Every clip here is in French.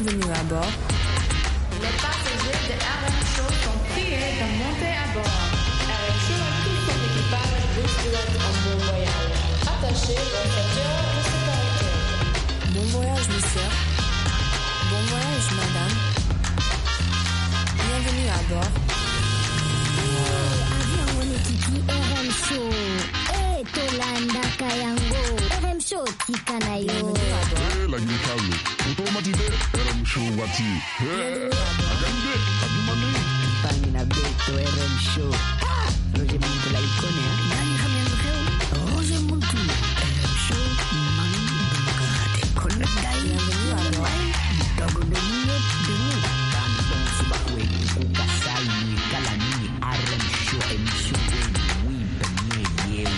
Bienvenue à bord. Les passagers de RM Show sont priés de monter à bord. RM Show et tout son équipage vous souhaitent un bon voyage. Attachez vos ceintures de sécurité. Bon voyage, monsieur. Bon voyage, madame. Bienvenue à bord. Avion wanetiki RM Show. Tolanda kayango. RM Show tikanayo. Bienvenue à bord. La guitare, automatisé, RM Show wati. Agande, adumani. Pangina Beto, RM Show. Roger Muntu la icone, Nani hamemreo. Roger Muntu. RM Show. Mani bungade. Kolendai. Bienvenue à bord. Dogo denye denye. Bang Subakwe, Kukasai, Kalani, RM Show, émission oui, yeah.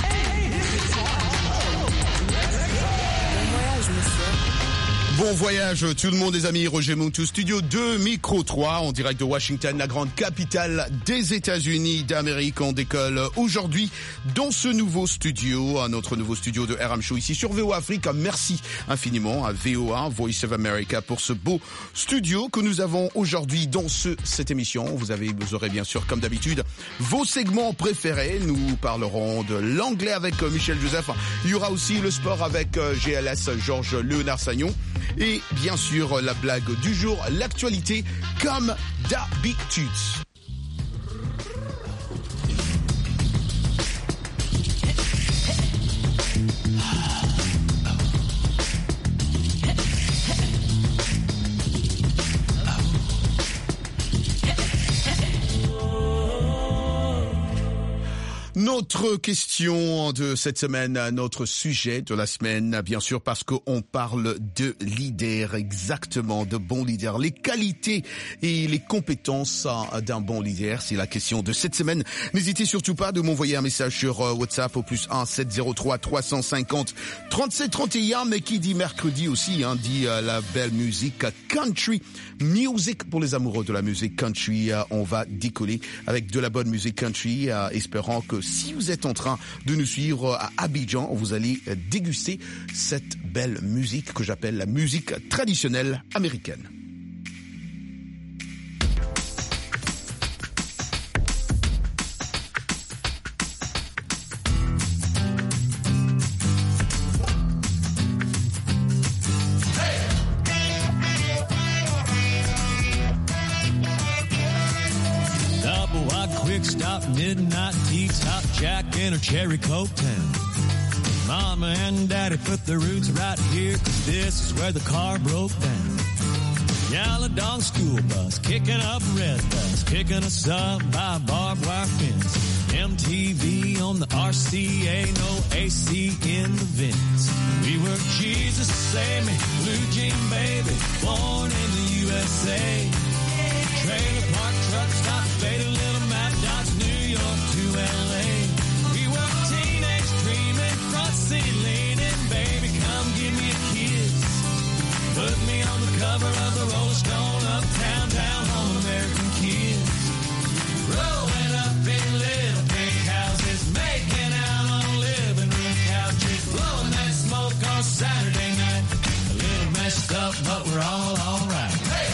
Bon voyage, monsieur. Bon voyage tout le monde les amis, Roger Muntu, studio 2, micro 3, en direct de Washington, la grande capitale des États-Unis d'Amérique. On décolle aujourd'hui dans ce nouveau studio, notre nouveau studio de RM Show ici sur VOA Afrique. Merci infiniment à VOA, Voice of America, pour ce beau studio que nous avons aujourd'hui dans cette émission. Vous aurez bien sûr, comme d'habitude, vos segments préférés. Nous parlerons de l'anglais avec Michel Joseph. Il y aura aussi le sport avec GLS, Georges Léonard Sagnon. Et bien sûr, la blague du jour, l'actualité comme d'habitude. Notre question de cette semaine, notre sujet de la semaine, bien sûr, parce qu'on parle de leader, exactement, de bons leaders. Les qualités et les compétences d'un bon leader, c'est la question de cette semaine. N'hésitez surtout pas de m'envoyer un message sur WhatsApp au +1 703 350 37 31. Mais qui dit mercredi aussi, dit la belle musique country music pour les amoureux de la musique country. On va décoller avec de la bonne musique country, espérant que si vous êtes en train de nous suivre à Abidjan, vous allez déguster cette belle musique que j'appelle la musique traditionnelle américaine. Quick stop, midnight tea, top Jack in a cherry Coke town. Mama and Daddy put their roots right here, 'cause this is where the car broke down. Yellow dog school bus, kicking up red dust, picking us up by a barbed wire fence. MTV on the RCA, no AC in the vents. We were Jesus Save Me, blue jean baby, born in the USA. Trailer park truck stop, faded little Mad Dots, New York to LA. We were teenage dreaming, front seat leaning, baby come give me a kiss. Put me on the cover of the Rolling Stone, uptown, down home, American kids. Rolling up in little pink houses, making out on living room couches, blowing that smoke on Saturday night. A little messed up, but we're all alright. Hey!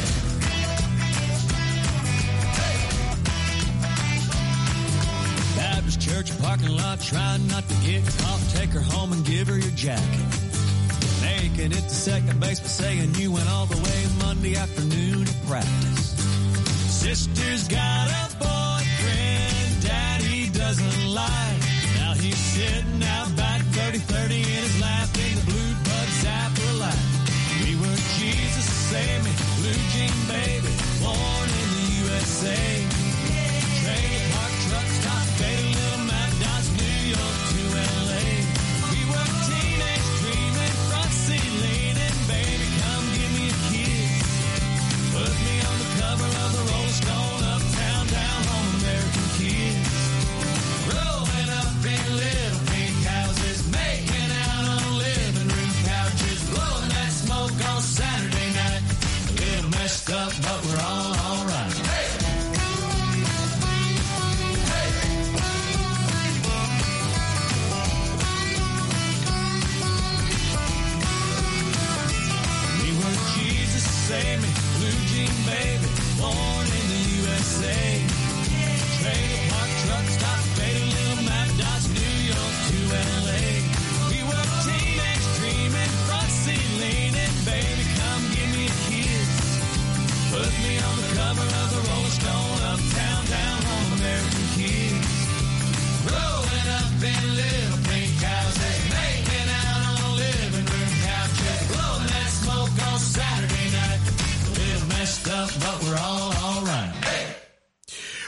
Baptist church parking lot, trying not to get caught. Take her home and give her your jacket. Making it to second base, but saying you went all the way Monday afternoon to practice. Sister's got a boyfriend, daddy doesn't like. Now he's sitting out back, 30-30 in his lap, in the blue bud zapper light. We were Jesus Save Me, blue jean baby, born in the USA. Trailer park truck stop, faded little Mad Dots, New York to LA. We were teenage dreaming, front seat leaning, baby come give me a kiss. Put me on the cover of the Rolling Stone, uptown, down home, American kids. Rolling up in little pink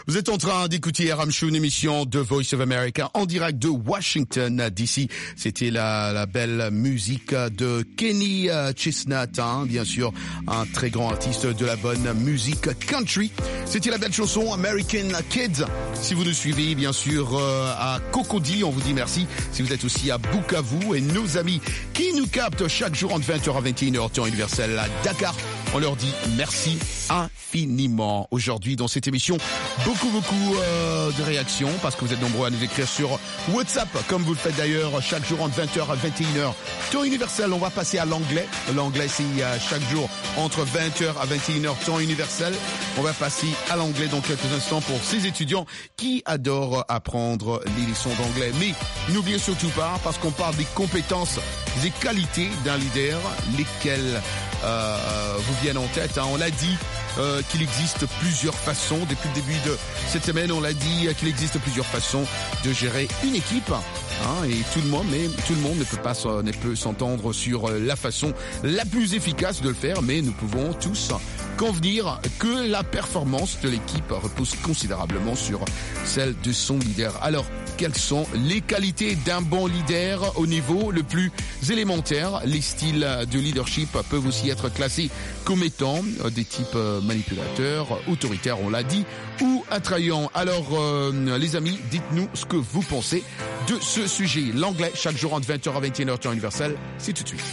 Vous êtes en train d'écouter RM Show, une émission de Voice of America en direct de Washington DC. C'était la belle musique de Kenny Chestnut, bien sûr, un très grand artiste de la bonne musique country. C'était la belle chanson American Kids. Si vous nous suivez, bien sûr, à Cocody, on vous dit merci. Si vous êtes aussi à Bukavu et nos amis qui nous captent chaque jour entre 20h à 21h, temps universel à Dakar, on leur dit merci infiniment. Aujourd'hui, dans cette émission, beaucoup de réactions parce que vous êtes nombreux à nous écrire sur WhatsApp, comme vous le faites d'ailleurs chaque jour entre 20h à 21h. Temps universel, on va passer à l'anglais. L'anglais, c'est chaque jour entre 20h à 21h, temps universel. On va passer à l'anglais dans quelques instants pour ces étudiants qui adorent apprendre les leçons d'anglais. Mais n'oubliez surtout pas, parce qu'on parle des compétences, des qualités d'un leader, lesquelles vous viennent en tête. On l'a dit qu'il existe plusieurs façons. Depuis le début de cette semaine, on l'a dit qu'il existe plusieurs façons de gérer une équipe. Et tout le monde ne peut s'entendre sur la façon la plus efficace de le faire, mais nous pouvons tous convenir que la performance de l'équipe repose considérablement sur celle de son leader. Alors, quelles sont les qualités d'un bon leader au niveau le plus élémentaire? Les styles de leadership peuvent aussi être classés comme étant des types manipulateurs, autoritaires, on l'a dit, ou attrayants. Alors, les amis, dites-nous ce que vous pensez de ce sujet. L'anglais, chaque jour entre 20h à 21h, temps universel, c'est tout de suite.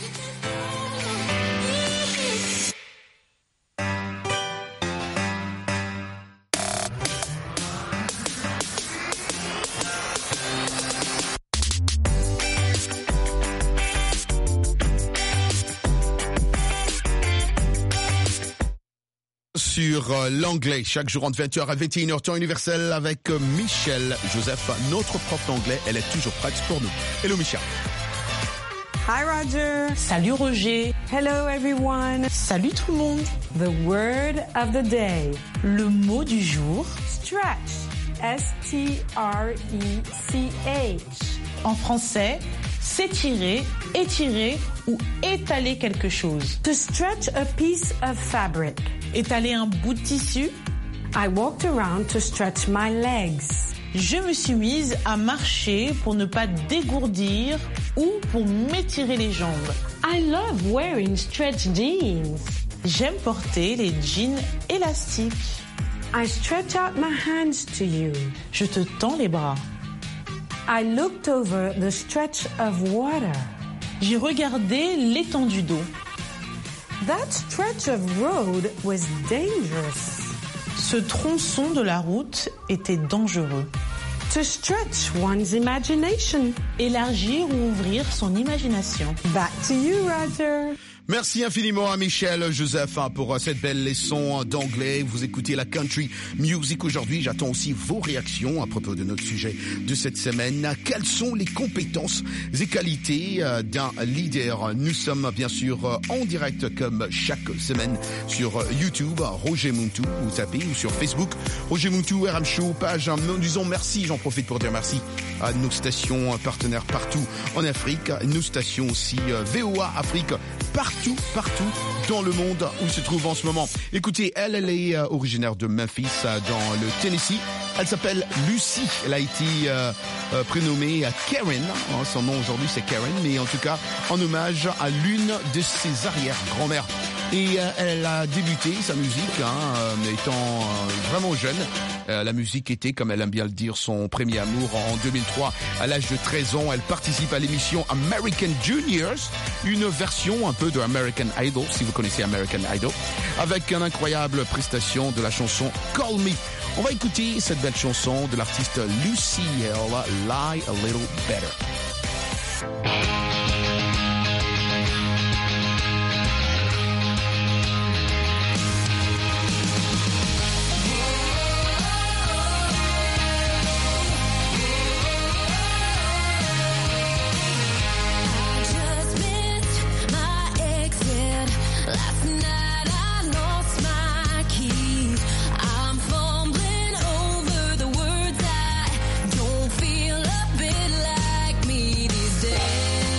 Sur l'anglais, chaque jour entre 20h à 21h, temps universel, avec Michelle Joseph, notre prof d'anglais. Elle est toujours prête pour nous. Hello Michelle. Hi Roger. Salut Roger. Hello everyone. Salut tout le monde. The word of the day. Le mot du jour. Stretch. S-T-R-E-C-H. En français, s'étirer, étirer ou étaler quelque chose. To stretch a piece of fabric. Étaler un bout de tissu. I walked around to stretch my legs. Je me suis mise à marcher pour ne pas dégourdir ou pour m'étirer les jambes. I love wearing stretch jeans. J'aime porter les jeans élastiques. I stretch out my hands to you. Je te tends les bras. I looked over the stretch of water. J'ai regardé l'étendue d'eau. That stretch of road was dangerous. Ce tronçon de la route était dangereux. To stretch one's imagination. Élargir ou ouvrir son imagination. Back to you, Roger. Merci infiniment à Michelle Joseph pour cette belle leçon d'anglais. Vous écoutez la country music aujourd'hui. J'attends aussi vos réactions à propos de notre sujet de cette semaine. Quelles sont les compétences et qualités d'un leader? Nous sommes bien sûr en direct comme chaque semaine sur YouTube, Roger Muntu, vous tapez, ou sur Facebook, Roger Muntu, RM Show, page. Nous disons merci, j'en profite pour dire merci à nos stations partenaires partout en Afrique, nos stations aussi VOA Afrique, partout dans le monde où se trouve en ce moment. Écoutez, elle est originaire de Memphis, dans le Tennessee. Elle s'appelle Lucie. Elle a été prénommée Karen. Son nom aujourd'hui c'est Karen, mais en tout cas en hommage à l'une de ses arrière-grand-mères. Et elle a débuté sa musique étant vraiment jeune. La musique était, comme elle aime bien le dire, son premier amour. En 2003, à l'âge de 13 ans, elle participe à l'émission American Juniors, une version un peu de American Idol, si vous connaissez American Idol, avec une incroyable prestation de la chanson Call Me. On va écouter cette belle chanson de l'artiste Lucie L, Lie a Little Better. Feel a bit like me these days.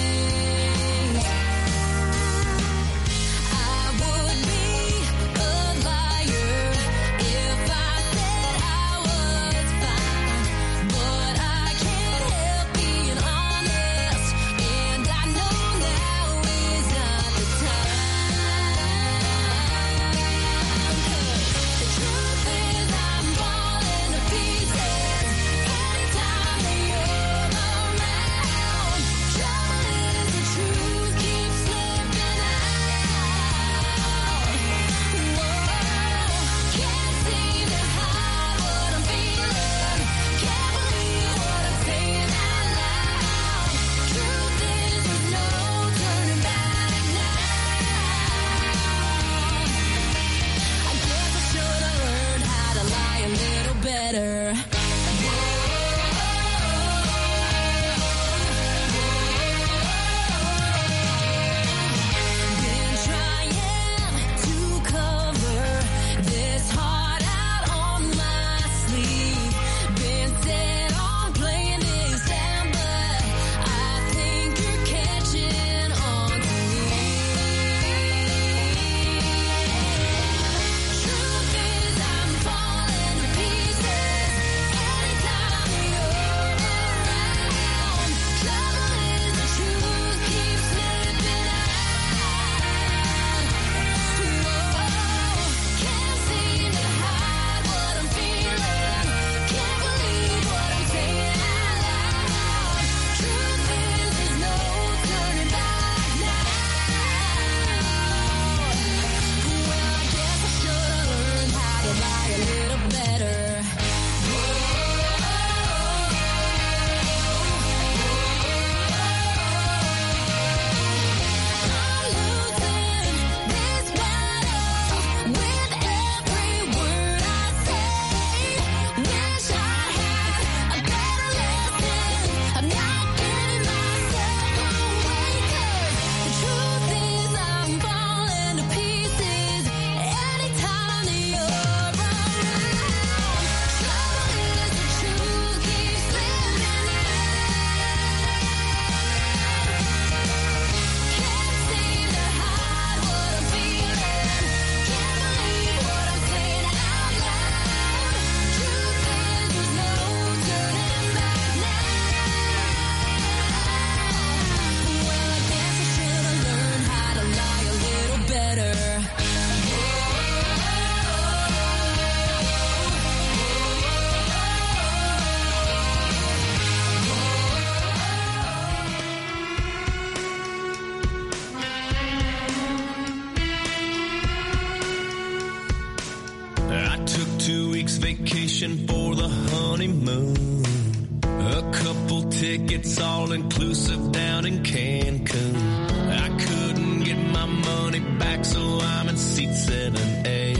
week's vacation for the honeymoon. A couple tickets all inclusive down in Cancun. I couldn't get my money back, so I'm in seat 7A.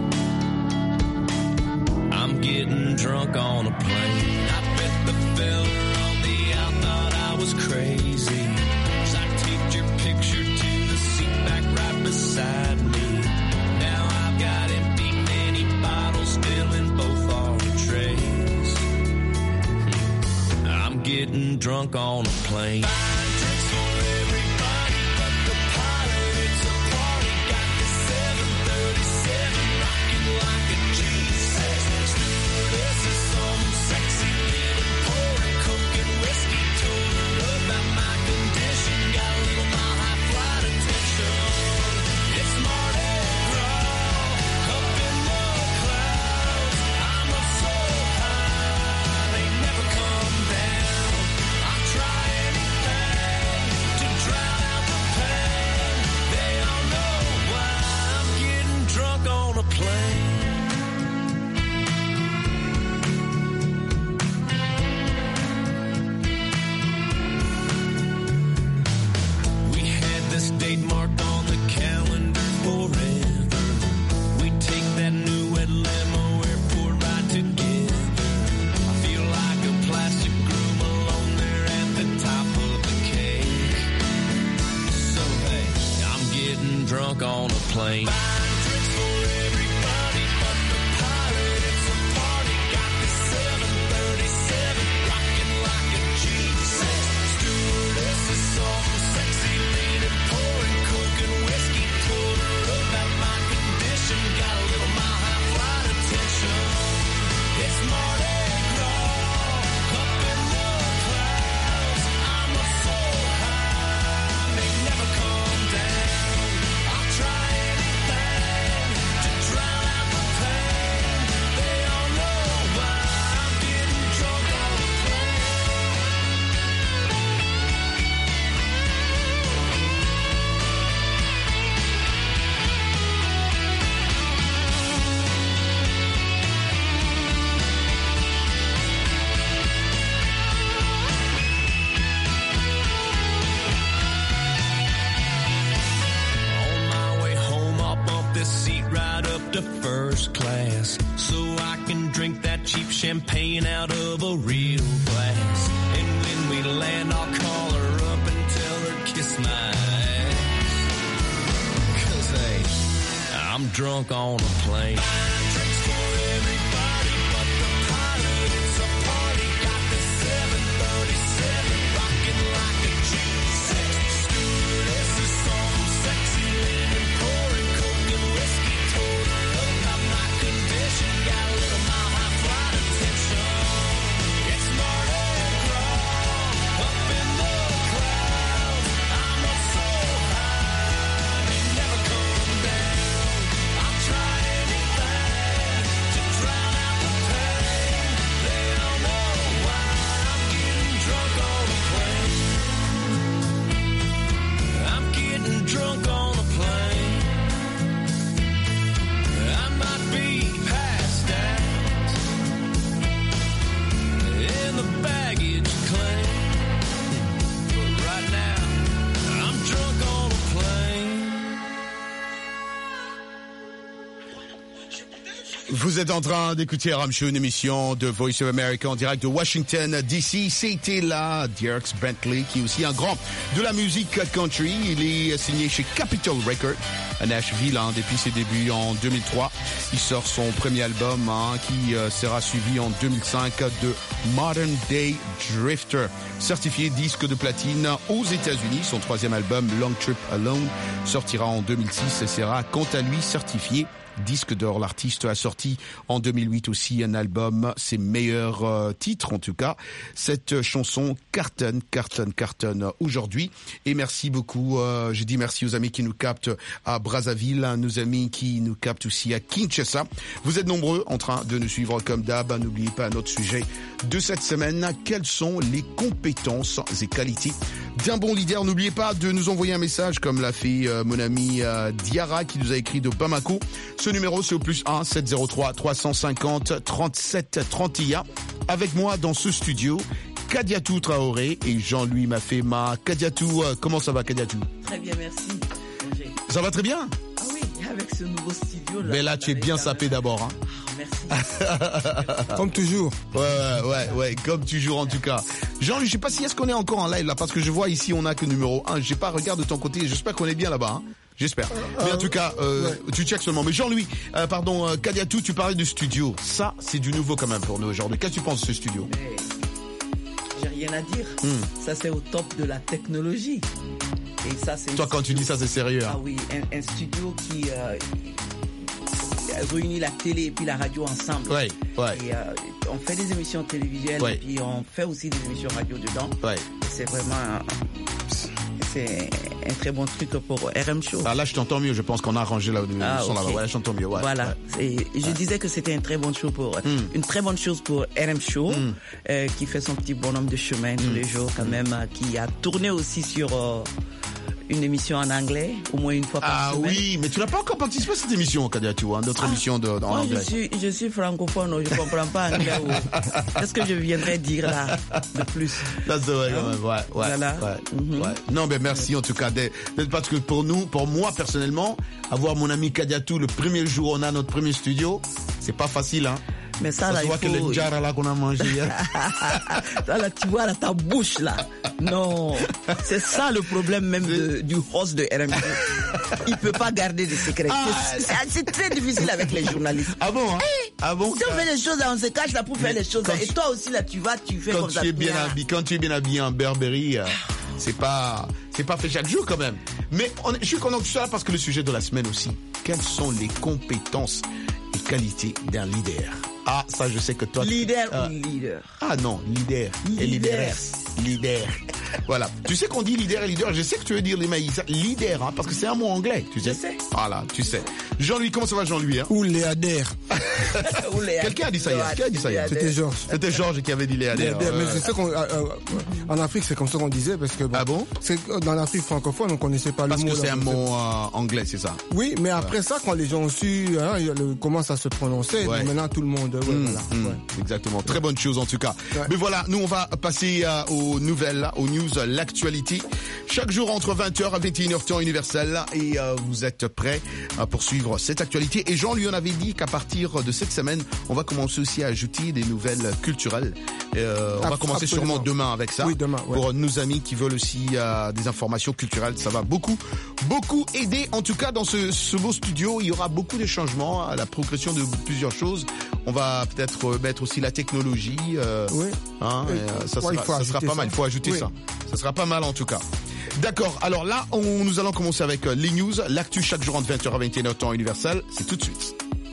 I'm getting drunk on a plane. I bet the fella on the out thought I was crazy. So I taped your picture to the seat back right beside me. Now I've got empty mini bottles still in both our trays. I'm getting drunk on a plane. Buying drinks for everybody but the pilot. It's a party. Got the 737 rocking like a G6. This is some sexy little pouring coke and whiskey. Told her about my condition. Got a little mile high flight attention. It's Mardi Gras up in the clouds. I'm up so high they never come down. I'll try anything to drown out the pain. They all know why I'm getting drunk on a plane. We had this date marked on the calendar forever. We take that new red limo airport ride together. I feel like a plastic groom alone there at the top of the cake. So hey, I'm getting drunk on a plane. Buying drinks for everybody but the pilot. It's a party. Got the 737 rocking like a G6. Stewardess is some sexy lady pouring coke and whiskey. Told her about my condition. Got a little mile high flight attention. It's Mardi Gras up in the clouds. I'm up so high they never come down. I'll try anything to drown out the pain. They all know why I'm getting drunk on a plane. On my way home, I'll bump this seat right up to first class, so I can drink that cheap champagne out of a real glass. And when we land, I'll call her up and tell her kiss my ass. 'Cause hey, I'm drunk on a plane. Buying drinks for everybody but the pilot. It's a party. Got the 737 rocking like a G6. Stewardess is some sexy lady pouring coke and whiskey. Told her about my condition. Got a little mile high flight attention. It's Mardi Gras up in the clouds. I'm up so high they never come down. I'll try anything to drown out the pain. They all know why I'm getting drunk on a plane. I'm getting drunk on a plane. I might be passed out in the baggage claim, but right now I'm drunk on a plane. Vous êtes en train d'écouter Ram Show, une émission de Voice of America en direct de Washington DC. C'était là Dierks Bentley, qui est aussi un grand de la musique country. Il est signé chez Capitol Records à Nashville depuis ses débuts en 2003. Il sort son premier album qui sera suivi en 2005 de Modern Day Drifter, certifié disque de platine aux États-Unis. Son troisième album Long Trip Alone sortira en 2006 et sera quant à lui certifié disque d'or. L'artiste a sorti en 2008 aussi un album, ses meilleurs titres en tout cas. Cette chanson cartonne aujourd'hui. Et merci beaucoup, je dis merci aux amis qui nous captent à Brazzaville, nos amis qui nous captent aussi à Kinshasa. Vous êtes nombreux en train de nous suivre comme d'hab. N'oubliez pas notre sujet de cette semaine. Quelles sont les compétences et qualités d'un bon leader? N'oubliez pas de nous envoyer un message comme l'a fait mon ami Diara qui nous a écrit de Bamako. Ce numéro c'est au +1 703 350 37 31. Avec moi dans ce studio, Kadiatou Traoré et Jean-Louis Mafema. Kadiatou, comment ça va Kadiatou? Très bien, merci. Roger. Ça va très bien? Ah oui, avec ce nouveau studio là. Mais là tu es bien sapé d'abord. Hein. Merci. Comme toujours. Ouais, comme toujours en tout cas. Jean-Louis, je sais pas si est-ce qu'on est encore en live là, parce que je vois ici on a que numéro 1. Je sais pas, regarde de ton côté, j'espère qu'on est bien là-bas. Hein. J'espère. Mais en tout cas, tu checkes seulement. Mais Jean-Louis, Kadiatou, tu parlais du studio. Ça, c'est du nouveau quand même pour nous aujourd'hui. Qu'est-ce que tu penses de ce studio? J'ai rien à dire. Ça, c'est au top de la technologie. Et ça, c'est. Toi, quand tu dis ça, c'est sérieux. Hein? Ah oui, un studio qui réunit la télé et puis la radio ensemble. Ouais. Et on fait des émissions télévisuelles et puis on fait aussi des émissions radio dedans. Ouais. C'est vraiment. C'est un très bon truc pour RM Show. Ah là, je t'entends mieux. Je pense qu'on a arrangé là. Okay. Là-bas. Ouais, je t'entends mieux. Ouais, voilà. Et je disais que c'était un très bon show pour une très bonne chose pour RM Show, qui fait son petit bonhomme de chemin tous les jours quand même, qui a tourné aussi sur une émission en anglais, au moins une fois par semaine. Ah oui, mais tu n'as pas encore participé à cette émission, Kadiatou, notre émission en anglais. Je suis francophone, je comprends pas anglais. Qu'est-ce que je viendrais dire là de plus? Là, c'est vrai, quand même. Ouais. Voilà. Ouais. Non, mais merci en tout cas. Parce que pour moi personnellement, avoir mon ami Kadiatou le premier jour, on a notre premier studio, c'est pas facile, hein. Mais ça, là, il faut... que le jara là qu'on a mangé hier. Là, tu vois, là, ta bouche, là. Non. C'est ça le problème même du host de RMC. Il peut pas garder des secrets. C'est très difficile avec les journalistes. Ah bon, hein? Ah bon? Si on fait les choses, là, on se cache là pour faire les choses. Et toi aussi, là, tu fais comme ça. Quand tu es bien habillé en Burberry, c'est pas fait chaque jour quand même. Mais je suis content que tu sois là parce que le sujet de la semaine aussi. Quelles sont les compétences et qualités d'un leader? Ah, ça, je sais que toi... Leader ou leader? Ah non, leader. Et leaderess. Leader. Voilà. Tu sais qu'on dit leader et leader. Je sais que tu veux dire les maïs. Leader, hein, parce que c'est un mot anglais, tu sais. Je sais. Voilà, tu sais. Jean-Louis, comment ça va, Jean-Louis, hein? Ou léadère. Quelqu'un a dit ça hier. Qui a dit ça hier? C'était Georges. C'était Georges qui avait dit léadère. Mais je sais qu'en Afrique, c'est comme ça qu'on disait, parce que... Ah bon? C'est dans l'Afrique francophone, on connaissait pas le mot. Parce que c'est un mot anglais, c'est ça? Oui, mais après ça, quand les gens ont su, comment ça se prononçait, maintenant tout le monde... Exactement, très bonne chose en tout cas. Mais voilà, nous on va passer aux nouvelles, aux news, l'actualité. Chaque jour entre 20h et 21h temps universel. Et vous êtes prêts à poursuivre cette actualité. Et Jean lui en avait dit qu'à partir de cette semaine, on va commencer aussi à ajouter des nouvelles culturelles. On va commencer sûrement demain avec ça. Oui, demain, pour nos amis qui veulent aussi des informations culturelles. Ça va beaucoup aider. En tout cas, dans ce beau studio, il y aura beaucoup de changements, à la progression de plusieurs choses. On va peut-être mettre aussi la technologie. Ça sera pas mal. Il faut ajouter ça. Ça sera pas mal en tout cas. D'accord. Alors là, nous allons commencer avec les news. L'actu chaque jour entre 20h et 21h temps universel. C'est tout de suite.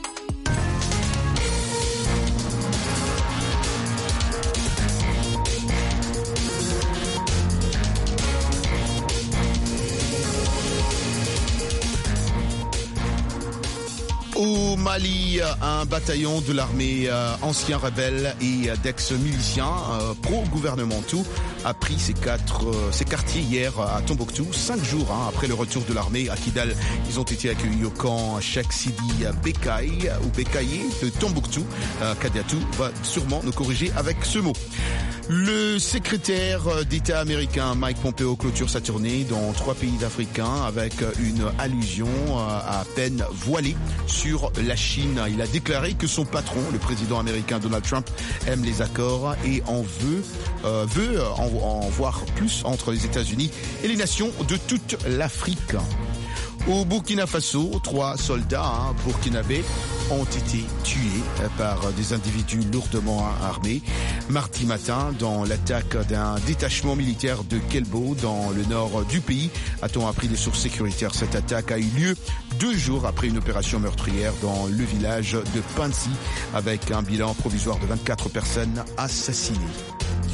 Au Mali, un bataillon de l'armée anciens rebelles et d'ex-miliciens pro-gouvernementaux a pris ses quartiers hier à Tombouctou, 5 jours après le retour de l'armée à Kidal. Ils ont été accueillis au camp Cheikh Sidi Bekaye de Tombouctou. Kadiatou va sûrement nous corriger avec ce mot. Le secrétaire d'État américain Mike Pompeo clôture sa tournée dans 3 pays africains avec une allusion à peine voilée sur la Chine. Il a déclaré que son patron, le président américain Donald Trump, aime les accords et veut en voir plus entre les États-Unis et les nations de toute l'Afrique. Au Burkina Faso, 3 soldats burkinabés ont été tués par des individus lourdement armés mardi matin dans l'attaque d'un détachement militaire de Kelbo dans le nord du pays. A-t-on appris des sources sécuritaires? Cette attaque a eu lieu 2 jours après une opération meurtrière dans le village de Pansi avec un bilan provisoire de 24 personnes assassinées.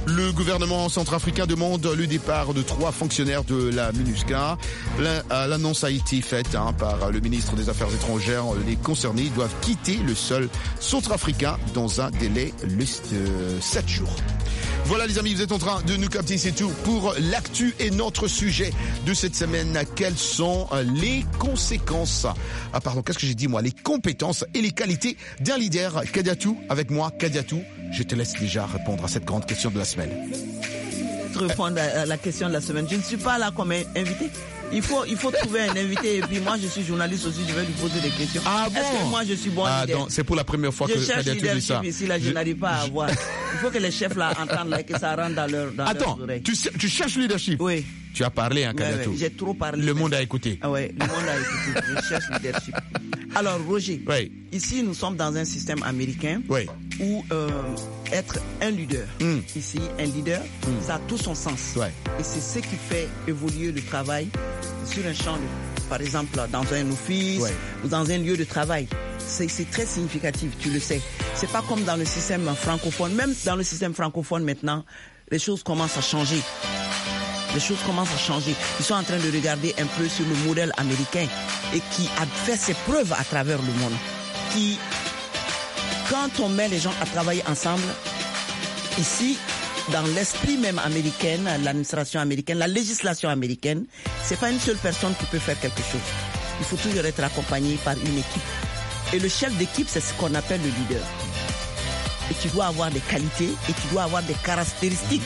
Le gouvernement centrafricain demande le départ de 3 fonctionnaires de la MINUSCA. L'annonce a été faite par le ministre des Affaires étrangères. Les concernés doivent quitter le sol centrafricain dans un délai de 7 jours. Voilà les amis, vous êtes en train de nous capter, c'est tout pour l'actu et notre sujet de cette semaine. Quelles sont les conséquences, qu'est-ce que j'ai dit moi, les compétences et les qualités d'un leader? Kadiatou, avec moi, Kadiatou, je te laisse déjà répondre à cette grande question de la semaine. Répondre à la question de la semaine, je ne suis pas là comme invité. Il faut trouver un invité et puis moi je suis journaliste aussi, je vais lui poser des questions. Ah bon? Est-ce que moi je suis bon leader? Non, c'est pour la première fois que Kadiatou dit ça. Ici, là, je n'arrive pas à avoir. Il faut que les chefs là entendent là, que ça rentre dans leurs oreilles. Tu cherches le leadership? Oui. Tu as parlé, Kadiatou. Ouais, j'ai trop parlé. Le monde a écouté. Ah ouais, le monde a écouté. Je cherche le leadership. Alors Roger, ici nous sommes dans un système américain où être un leader, ici un leader, ça a tout son sens. Et c'est ce qui fait évoluer le travail sur un champ, par exemple dans un office ou dans un lieu de travail. C'est très significatif, tu le sais. C'est pas comme dans le système francophone. Même dans le système francophone maintenant, les choses commencent à changer. Les choses commencent à changer. Ils sont en train de regarder un peu sur le modèle américain et qui a fait ses preuves à travers le monde. Qui, quand on met les gens à travailler ensemble, ici, dans l'esprit même américain, l'administration américaine, la législation américaine, c'est pas une seule personne qui peut faire quelque chose. Il faut toujours être accompagné par une équipe. Et le chef d'équipe, c'est ce qu'on appelle le leader. Et tu dois avoir des qualités et tu dois avoir des caractéristiques.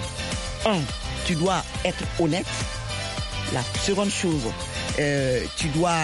Tu dois être honnête. La seconde chose, tu dois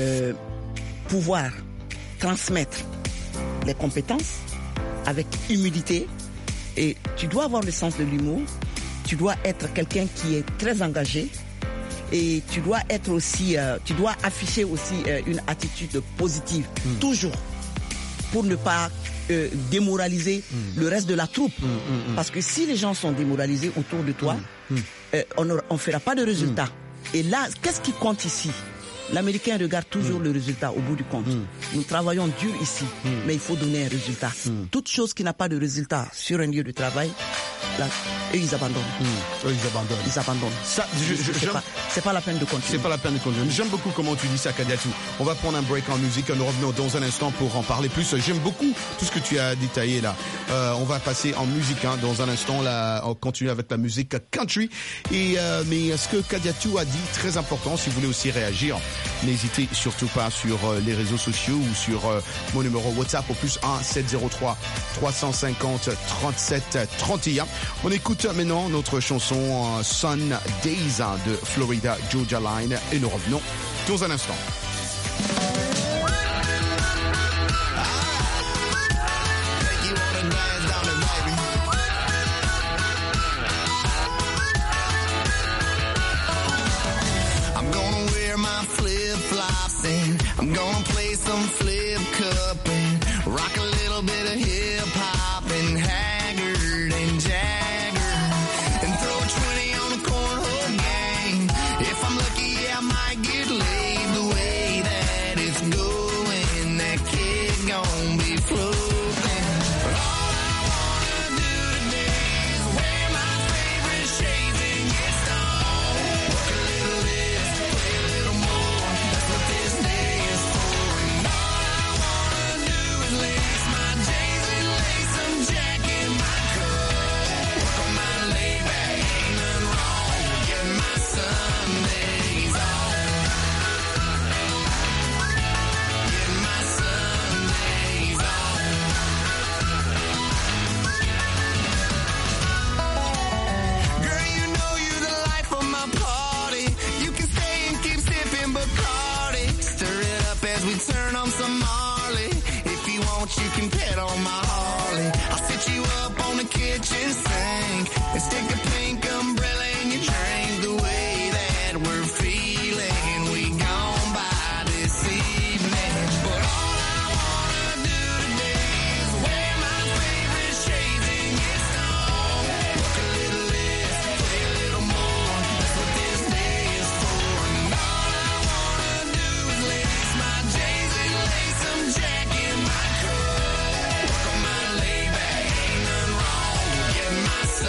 pouvoir transmettre les compétences avec humilité et tu dois avoir le sens de l'humour. Tu dois être quelqu'un qui est très engagé et tu dois être aussi, tu dois afficher aussi une attitude positive toujours pour ne pas démoraliser le reste de la troupe. Parce que si les gens sont démoralisés autour de toi, on ne fera pas de résultat. Et là, qu'est-ce qui compte ici? L'Américain regarde toujours le résultat au bout du compte. Nous travaillons dur ici, mais il faut donner un résultat. Toute chose qui n'a pas de résultat sur un lieu de travail, là, eux, ils abandonnent. Ils abandonnent. Ça, c'est pas la peine de continuer. C'est pas la peine de continuer. J'aime beaucoup comment tu dis ça, Kadiatou. On va prendre un break en musique. Nous revenons dans un instant pour en parler plus. J'aime beaucoup tout ce que tu as détaillé là. On va passer en musique dans un instant. Là, on continue avec la musique country. Et mais ce que Kadiatou a dit, très important. Si vous voulez aussi réagir, n'hésitez surtout pas sur les réseaux sociaux ou sur mon numéro WhatsApp au +1 703 350 37 31. On écoute maintenant notre chanson Sun Days de Florida Georgia Line et nous revenons dans un instant. I'm gonna wear my flip-flops and I'm gonna play some flip cup and rock a little bit of hip-hop and Haggard and Jagger and throw a 20 on the cornhole game. If I'm lucky, yeah, I might get laid the way that it's going. That kid gon' be floating. But all I wanna do today is wear my favorite shades and get stoned. Work a little this, play a little more. That's what this day is for. And all I wanna do is lace my J's and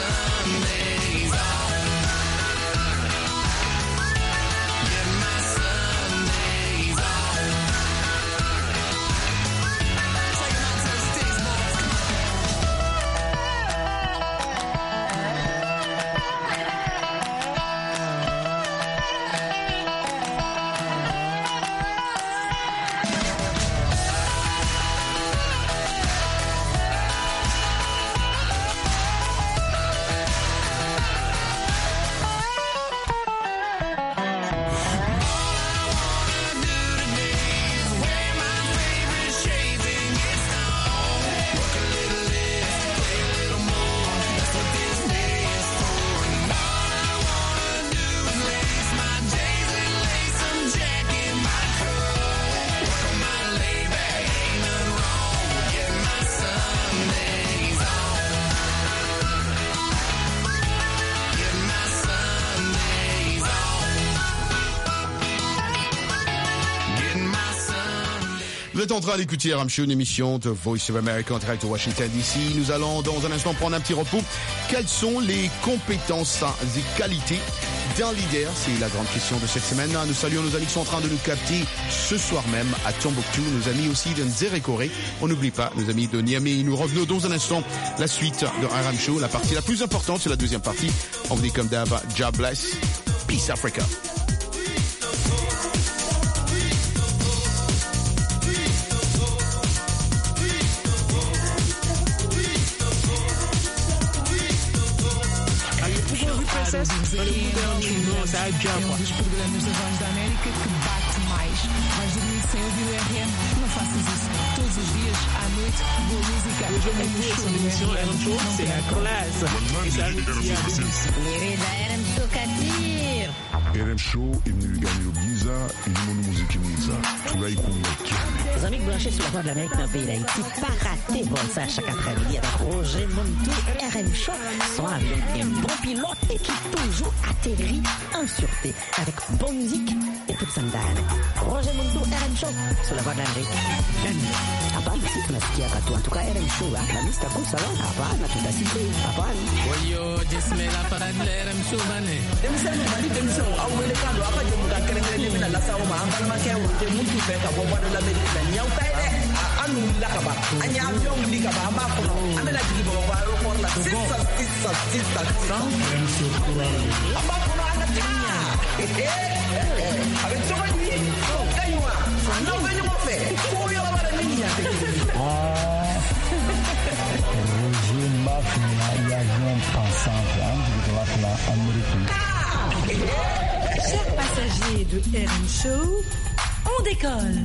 Sundays off. Get my Sundays off. Take 'em out to the sticks, boys. Vous êtes en train d'écouter RM Show, une émission de Voice of America en direct de Washington DC. Nous allons dans un instant prendre un petit repos. Quelles sont les compétences et qualités d'un leader? C'est la grande question de cette semaine. Nous saluons nos amis qui sont en train de nous capter ce soir même à Tombouctou, nos amis aussi de Nzérékoré. On n'oublie pas nos amis de Niamey. Nous revenons dans un instant la suite de RM Show. La partie la plus importante, c'est la deuxième partie. On vous dit comme d'hab, God bless, Peace Africa. Dos programas da Voz da América que bate mais. Vais dormir sem ouvir o RM? Não faças isso. Todos os dias, à noite, boa música. RM Show imniliganyo giza ilimonu muziki mwiza tunaikumbatiana. Les amis branchés sur la Voix de l'Amérique dans le pays d'Haïti, pas raté bon ça chaque après-midi avec Roger Montou, RM Show, son avion qui est un bon pilote et qui toujours atterrit en sûreté avec bonne musique et toute sa dame. Roger Montou, RM Show, sur la Voix de l'Amérique. Hapana, si tunasikia katu, en tout cas RM Show, la liste à course alors, hapana, tutasikia, hapana. Oyo, jismela para RM Show bane. Chers passagers de RM Show, on décolle.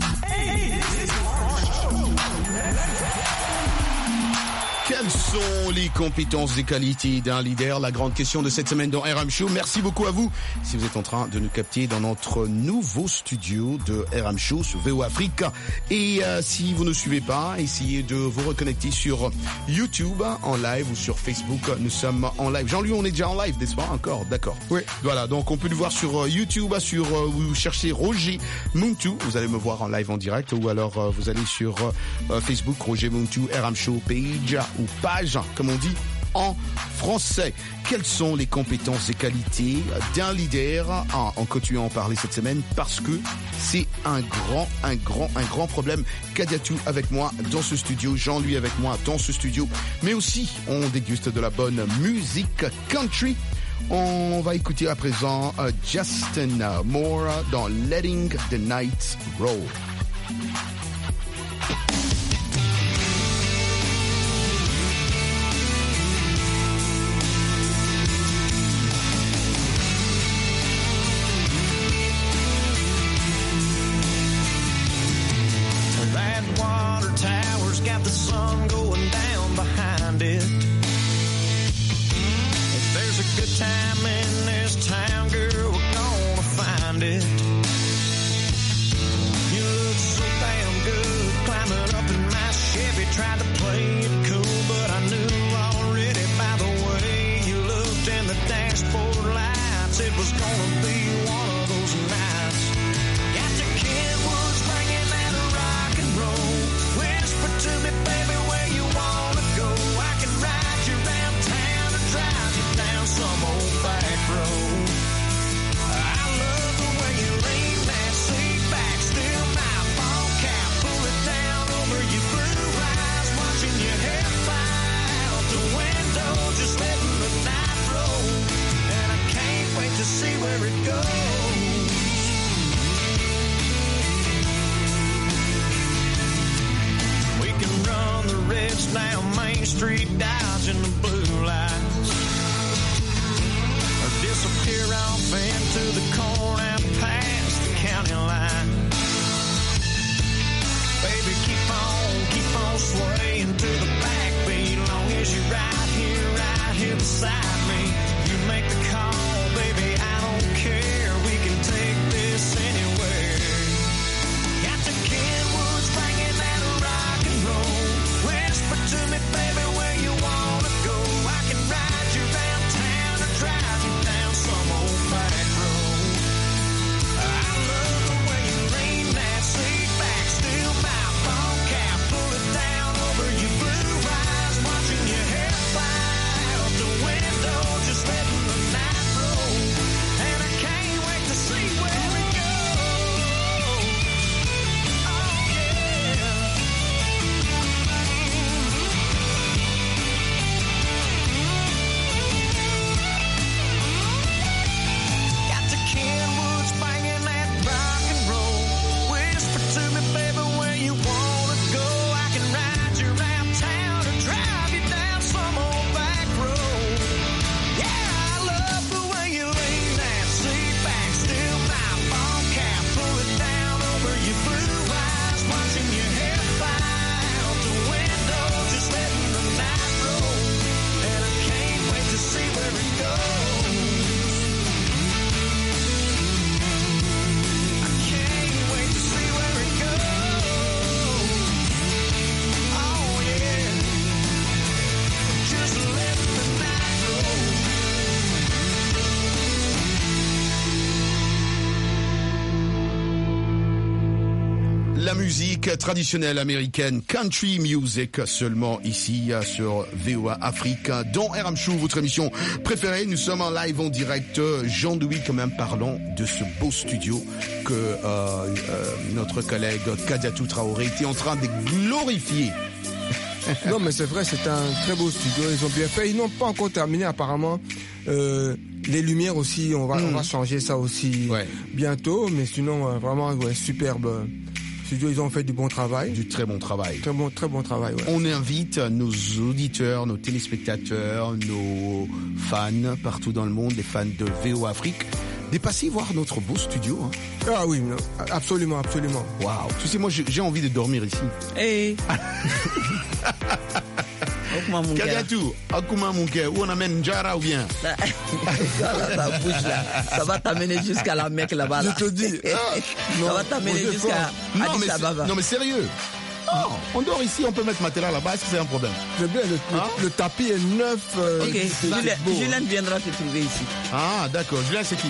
Quelles sont les compétences et qualités d'un leader? La grande question de cette semaine dans RM Show. Merci beaucoup à vous. Si vous êtes en train de nous capter dans notre nouveau studio de RM Show sur VO Afrique. Et si vous ne suivez pas, essayez de vous reconnecter sur YouTube en live ou sur Facebook. Nous sommes en live. Jean-Louis, on est déjà en live, n'est-ce pas? Encore, d'accord. Oui. Voilà, donc on peut le voir sur YouTube, vous cherchez Roger Montou, vous allez me voir en live en direct, ou alors vous allez sur Facebook, Roger Montou, RM Show page, ou page, comme on dit en français. Quelles sont les compétences et qualités d'un leader? On continue à en parler cette semaine parce que c'est un grand problème. Kadiatou avec moi dans ce studio, Jean-Louis avec moi dans ce studio, mais aussi on déguste de la bonne musique country. On va écouter à présent Justin Moore dans Letting the Night Roll. Got the sun going down behind it. If there's a good time in this town, girl, we're gonna find it. You look so damn good climbing up in my Chevy. Tried to play it cool, but I knew already by the way you looked in the dashboard lights, it was gonna be one of those nights. Got the Kenwoods bringing that rock and roll. Whisper to me, baby, where you wanna go. I can ride you around town and drive watching the blue lights disappear off into the corn out past the county line. Baby, keep on swaying to the backbeat, long as you're right here beside me. You make the call, baby, I don't care. We can take this anywhere. Got the Kenwoods banging that rock and roll. Whisper to me, baby, where you wanna go. I can ride you around town or drive you down some old back road. I love the way you lean that seat back, still my phone cap, pull it down over your blue eyes, watching your hair fly out the window, just letting the night roll. And I can't wait to see where we go. Oh yeah. Got the Kenwoods banging that rock and roll. Whisper to me, baby, where you wanna go. I can ride you around town or drive you down some old back road. Yeah, I love the way you lean that seat back, still my phone cap, pull it down over your blue eyes, watching your hair fly out the window, just letting the night roll. And I can't wait to see where it goes. I can't wait to see where it goes. Oh yeah, just let the night roll. La musique traditionnelle américaine, country music, seulement ici sur VOA Afrique, dans RM Show, votre émission préférée. Nous sommes en live en direct. Jean-Louis, quand même, parlons de ce beau studio que notre collègue Kadiatou Traoré était en train de glorifier. Non, mais c'est vrai, c'est un très beau studio. Ils ont bien fait. Ils n'ont pas encore terminé, apparemment. Les lumières aussi, on va changer ça aussi bientôt. Mais sinon, vraiment, superbe studio. Ils ont fait du bon travail. Du très bon travail. Très bon travail, ouais. On invite nos auditeurs, nos téléspectateurs, nos fans partout dans le monde, les fans de VOA Afrique, de passer voir notre beau studio. Hein. Ah oui, non, absolument, absolument. Waouh. Tu sais, moi, j'ai envie de dormir ici. Hey. Kadiatou, Akuma Munke, où on amène Njara ou bien? Ta bouche là, ça va t'amener jusqu'à la Mecque là-bas. Là. Je te dis. Ça va t'amener jusqu'à Addis Ababa. Non mais sérieux. Oh, on dort ici, on peut mettre matériel là-bas, est-ce que c'est un problème? C'est bien, le tapis est neuf. Ok, Julien viendra te trouver ici. Ah d'accord, Julien c'est qui?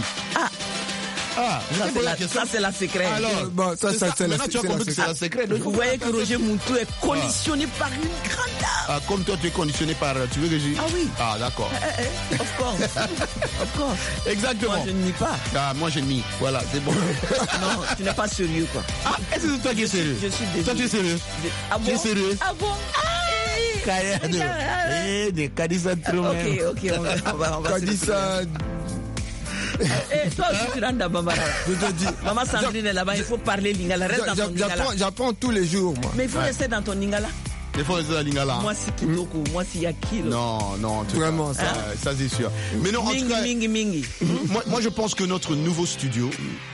Ça c'est la secret. Alors, bon, ça c'est maintenant tu as compris que c'est la secret. Vous voyez que Roger Moutou est conditionné par une grande dame. Ah, comme toi tu es conditionné par, tu veux que j'ai... Ah oui. Ah d'accord. Of course. Exactement. Moi je ne nie pas. Ah, moi je nie. Voilà, c'est bon. Non, tu n'es pas sérieux quoi. Ah, est-ce que c'est toi qui es sérieux? Je suis désolé. Toi tu es sérieux? Ah bon? Tu es sérieux? Ah bon? Des Kadissa Ok, on va Kadissa. Toi aussi tu rentres dans Bambara. Je te dis. Maman Sandrine est là-bas, il faut parler lingala. Reste dans ton lingala. J'apprends tous les jours, moi. Mais il faut rester dans ton lingala. Il faut rester dans lingala. Moi c'est Kitoko, moi c'est Yakilo. Non, vraiment ça c'est sûr. Mais non, en tout cas, Mingi. Moi je pense que notre nouveau studio,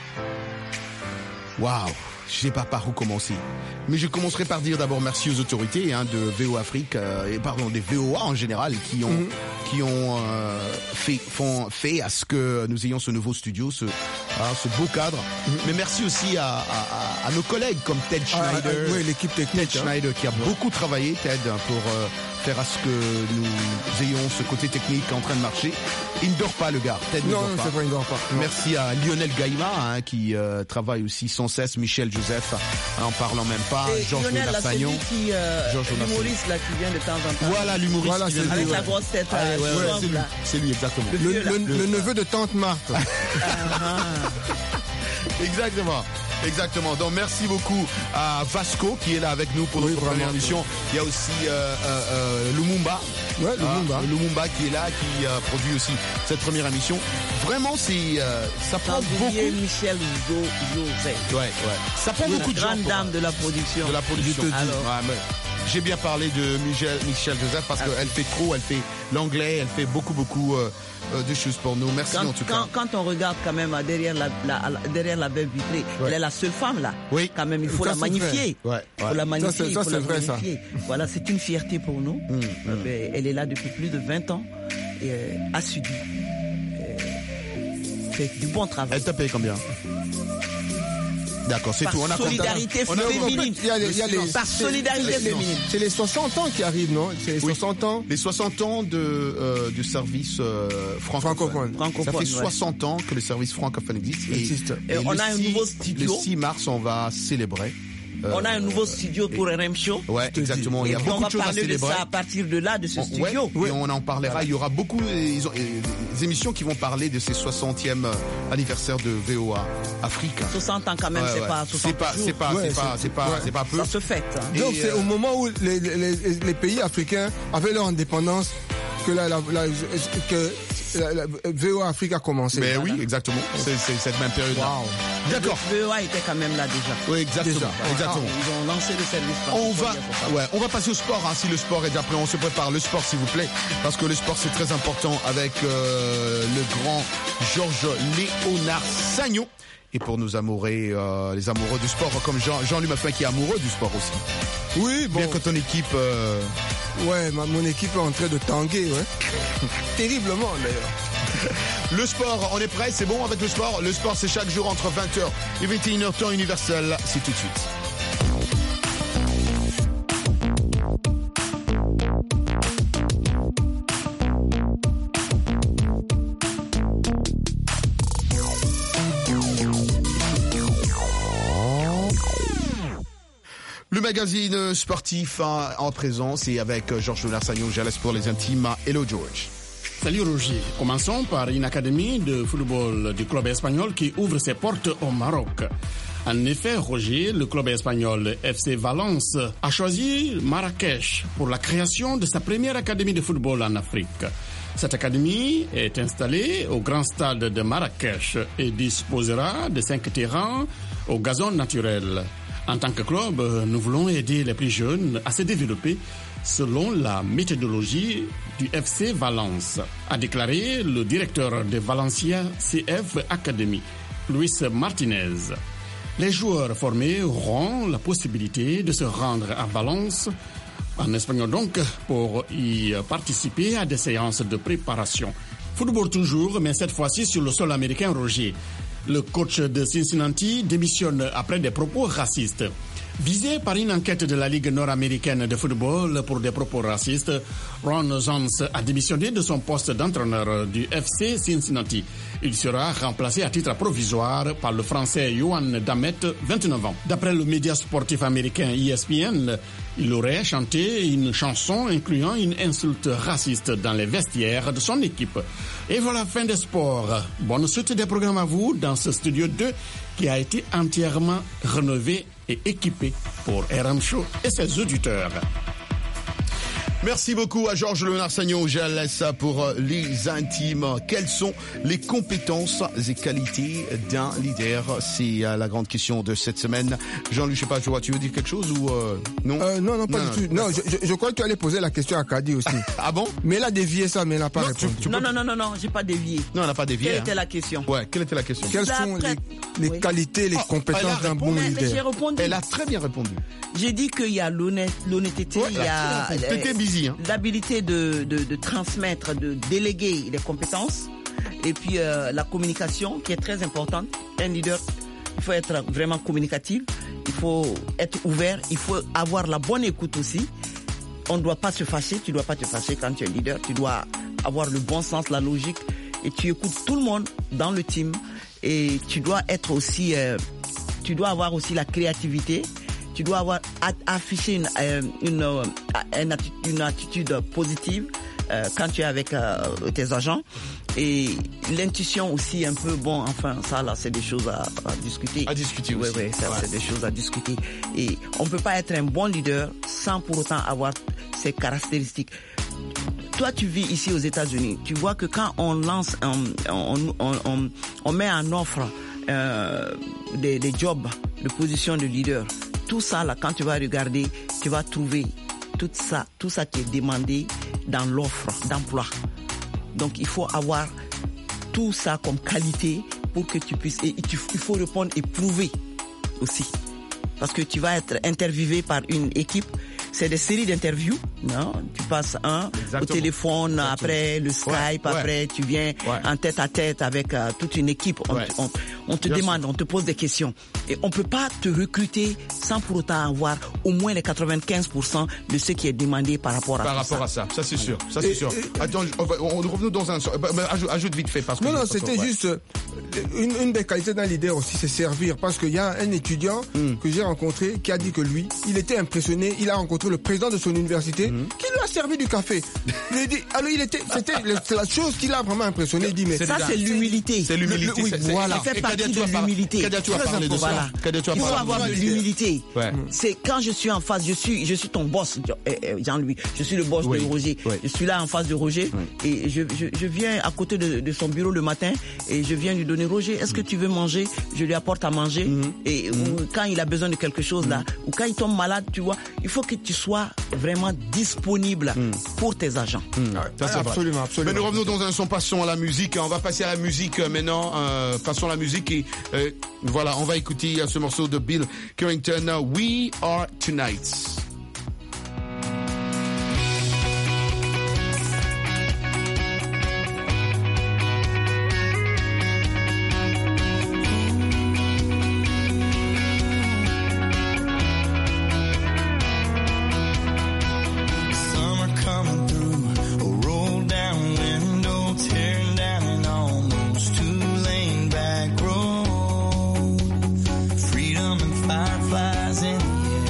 waouh. Je sais pas par où commencer. Mais je commencerai par dire d'abord merci aux autorités de VOA Afrique, des VOA en général, qui ont fait à ce que nous ayons ce nouveau studio, ce beau cadre. Mais merci aussi à nos collègues comme Ted Schneider. Oui, l'équipe technique. Ted Schneider qui a beaucoup travaillé, Ted, pour faire à ce que nous ayons ce côté technique en train de marcher. Il ne dort pas, le gars. Ted ne dort pas. C'est vrai, il ne dort pas. Non. Merci à Lionel Gaïma, qui travaille aussi sans cesse. Michel Joseph, en parlant même pas. Georges Lafagnon. L'humoriste là qui vient de temps en temps. Voilà, l'humoriste. Voilà, qui vient avec la grosse tête. c'est lui, exactement. Le neveu de Tante Marthe. Exactement. Donc merci beaucoup à Vasco qui est là avec nous pour notre première émission. Il y a aussi Lumumba. Ouais, Lumumba qui est là, qui produit aussi cette première émission. Vraiment, ça prend beaucoup. Michel Joseph. Ouais. Ça prend beaucoup de gens. Grande dame de la production. Alors. J'ai bien parlé de Michel Joseph parce qu'elle fait l'anglais, elle fait beaucoup de choses pour nous. Merci en tout cas. Quand on regarde quand même derrière la baie vitrée, elle est la seule femme là. Oui. Quand même, il faut la magnifier. Ouais. Il faut la magnifier. Ça, c'est vrai, ça. Voilà, c'est une fierté pour nous. Elle est là depuis plus de 20 ans et assidue. Fait du bon travail. Elle t'a payé combien? D'accord, c'est tout. Par solidarité féminine. Par solidarité féminine. C'est les 60 ans qui arrivent, non? C'est les 60 ans. Les 60 ans du service francophone. Ça fait 60 ans que le service francophone existe. Et on a un nouveau studio. Le 6 mars, on va célébrer. On a un nouveau studio pour RM Show. Ouais, exactement. Il y a beaucoup de choses à célébrer. On va parler de ça à partir de là, de ce studio. Oui, on en parlera. Il y aura beaucoup des émissions qui vont parler de ces 60e anniversaire de VOA Afrique. 60 ans quand même, c'est pas 60 c'est pas peu. Ça se fête. Donc c'est au moment où les pays africains avaient leur indépendance que la VOA Afrique a commencé. Mais oui, exactement. C'est cette même période-là. Wow. D'accord. VOA était quand même là déjà. Oui, exactement. Exactement. Ils ont lancé le service. On va passer au sport. Hein, si le sport est déjà prêt, on se prépare. Le sport, s'il vous plaît, parce que le sport c'est très important avec le grand Georges Léonard Sagnon. Et pour nos amoureux, les amoureux du sport, comme Jean-Luc Maffin qui est amoureux du sport aussi. Oui, bon. Bien que ton équipe. Ouais, mon équipe est en train de tanguer, ouais. Terriblement d'ailleurs. Le sport, on est prêt, c'est bon avec le sport? Le sport, c'est chaque jour entre 20h et 21h, temps universel. C'est tout de suite. Le magazine sportif en présence et avec Georges Léonard Sagnon, je laisse pour les intimes. Hello George. Salut Roger. Commençons par une académie de football du club espagnol qui ouvre ses portes au Maroc. En effet, Roger, le club espagnol FC Valence a choisi Marrakech pour la création de sa première académie de football en Afrique. Cette académie est installée au grand stade de Marrakech et disposera de 5 terrains au gazon naturel. En tant que club, nous voulons aider les plus jeunes à se développer selon la méthodologie du FC Valence, a déclaré le directeur de Valencia CF Academy, Luis Martinez. Les joueurs formés auront la possibilité de se rendre à Valence, en espagnol donc, pour y participer à des séances de préparation. Football toujours, mais cette fois-ci sur le sol américain, Roger. Le coach de Cincinnati démissionne après des propos racistes. Visé par une enquête de la Ligue nord-américaine de football pour des propos racistes, Ron Jones a démissionné de son poste d'entraîneur du FC Cincinnati. Il sera remplacé à titre provisoire par le Français Yohan Damet, 29 ans. D'après le média sportif américain ESPN, il aurait chanté une chanson incluant une insulte raciste dans les vestiaires de son équipe. Et voilà, fin des sports. Bonne suite des programmes à vous dans ce studio 2 qui a été entièrement rénové et équipé pour RM Show et ses auditeurs. Merci beaucoup à Georges Léonard Sagnon. Je laisse pour les intimes. Quelles sont les compétences et qualités d'un leader? C'est la grande question de cette semaine. Jean-Luc, je sais pas, tu veux dire quelque chose ou non? Non, pas du tout. Non, je crois que tu allais poser la question à Kadi aussi. Ah bon? Mais elle a dévié ça, mais elle n'a pas répondu. Non, j'ai pas dévié. Non, elle n'a pas dévié. Quelle était la question? Ouais, quelle était la question? Quelles sont les qualités, les compétences d'un bon leader? Elle a très bien répondu. J'ai dit qu'il y a l'honnêteté, il y a l'habilité de transmettre, de déléguer les compétences, et puis la communication qui est très importante. Un leader, il faut être vraiment communicatif, il faut être ouvert, il faut avoir la bonne écoute aussi. On ne doit pas se fâcher, tu ne dois pas te fâcher quand tu es leader, tu dois avoir le bon sens, la logique, et tu écoutes tout le monde dans le team, et tu dois être aussi, tu dois avoir aussi la créativité. Tu dois avoir affiché une attitude positive quand tu es avec tes agents, et l'intuition aussi un peu, bon, enfin ça là c'est des choses à discuter. À discuter aussi. Oui, c'est des choses à discuter. Et on peut pas être un bon leader sans pour autant avoir ces caractéristiques. Toi, tu vis ici aux États-Unis. Tu vois que quand on lance, on met en offre des jobs de position de leader. Tout ça, là, quand tu vas regarder, tu vas trouver tout ça qui est demandé dans l'offre d'emploi. Donc il faut avoir tout ça comme qualité pour que tu puisses, et il faut répondre et prouver aussi. Parce que tu vas être interviewé par une équipe. C'est des séries d'interviews, non? Tu passes au téléphone, après le Skype, après tu viens en tête à tête avec toute une équipe. On te demande, on te pose des questions. Et on peut pas te recruter sans pour autant avoir au moins les 95% de ce qui est demandé par rapport à ça. Ça c'est sûr. Ça c'est sûr. Attends, on revient dans un... ajoute vite fait. Parce que non, c'était juste... Une des qualités d'un leader aussi, c'est servir. Parce qu'il y a un étudiant que j'ai rencontré qui a dit que lui, il était impressionné. Il a rencontré le président de son université qui lui a servi du café. Il a dit, alors c'était la chose qui l'a vraiment impressionné. Il dit, mais ça c'est l'humilité. C'est l'humilité. Oui, voilà. Ça fait partie de l'humilité. Il faut avoir de l'humilité. C'est quand je suis en face, je suis ton boss, Jean-Louis. Je suis le boss de Roger. Je suis là en face de Roger et je viens à côté de son bureau le matin et je viens lui donner, Roger, est-ce que tu veux manger? Je lui apporte à manger et quand il a besoin de quelque chose là, ou quand il tombe malade, tu vois, il faut que tu sois vraiment disponible pour tes agents. Absolument. Mais nous revenons dans un son, passons à la musique. On va passer à la musique maintenant. Passons à la musique et voilà, on va écouter ce morceau de Bill Carrington, We Are Tonight. Fireflies in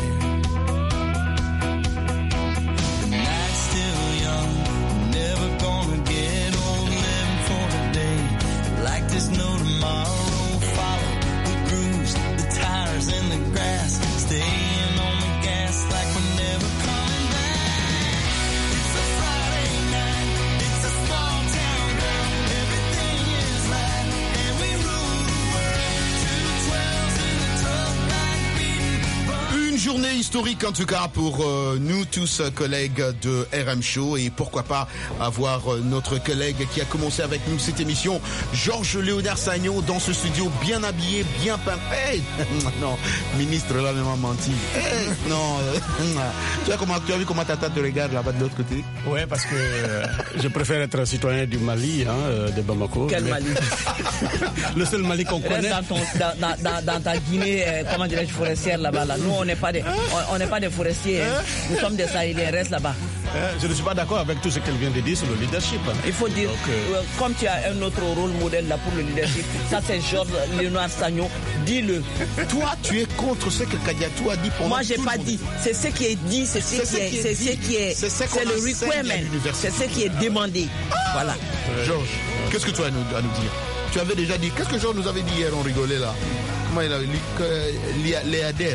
journée historique en tout cas pour nous tous collègues de RM Show, et pourquoi pas avoir notre collègue qui a commencé avec nous cette émission, Georges Léonard Sagnon, dans ce studio, bien habillé, bien pimpé. Hey non, ministre là m'a menti. Hey non, tu as vu comment Tata te regarde là-bas de l'autre côté? Ouais, parce que je préfère être citoyen du Mali, de Bamako. Quel Mali? Le seul Mali qu'on connaît. Dans ta Guinée, comment dirais-je, forestière là-bas. Là. Nous, on n'est pas des forestiers. Nous sommes des Sahéliens. Reste là-bas. Je ne suis pas d'accord avec tout ce qu'elle vient de dire sur le leadership. Il faut dire, comme tu as un autre rôle modèle là pour le leadership, ça c'est Georges Léonard Sagnon. Dis-le. Toi, tu es contre ce que Kadiatou a dit pendant. Moi, j'ai pas dit. C'est ce qui est dit, c'est ce qui est, c'est le requirement. C'est ce qui est demandé. Voilà. Georges, qu'est-ce que tu as à nous dire? Tu avais déjà dit. Qu'est-ce que Georges nous avait dit hier? On rigolait là. Comment il a dit? Léader.